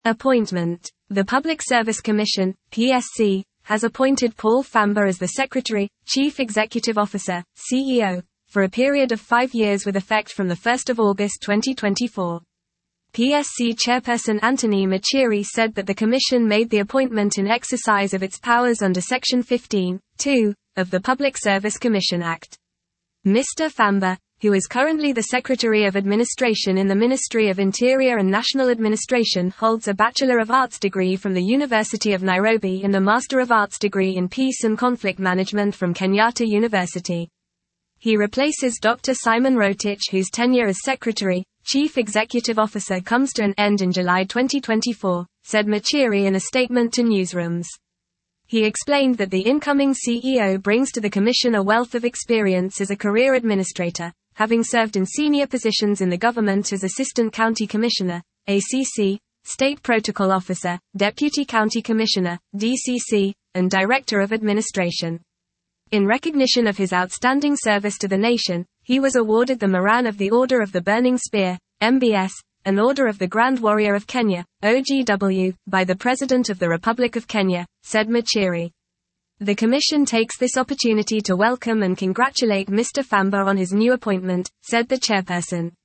Appointment. The Public Service Commission, PSC, has appointed Paul Famba as the Secretary, Chief Executive Officer, CEO, for a period of 5 years with effect from 1 August 2024. PSC Chairperson Anthony Machiri said that the Commission made the appointment in exercise of its powers under Section 15(2) of the Public Service Commission Act. Mr. Famba, who is currently the Secretary of Administration in the Ministry of Interior and National Administration, holds a Bachelor of Arts degree from the University of Nairobi and a Master of Arts degree in Peace and Conflict Management from Kenyatta University. He replaces Dr. Simon Rotich, whose tenure as Secretary, Chief Executive Officer comes to an end in July 2024, said Machiri in a statement to newsrooms. He explained that the incoming CEO brings to the Commission a wealth of experience as a career administrator, having served in senior positions in the government as Assistant County Commissioner, ACC, State Protocol Officer, Deputy County Commissioner, DCC, and Director of Administration. In recognition of his outstanding service to the nation, he was awarded the Moran of the Order of the Burning Spear, MBS, and Order of the Grand Warrior of Kenya, OGW, by the President of the Republic of Kenya, said Machiri. The Commission takes this opportunity to welcome and congratulate Mr. Famba on his new appointment, said the chairperson.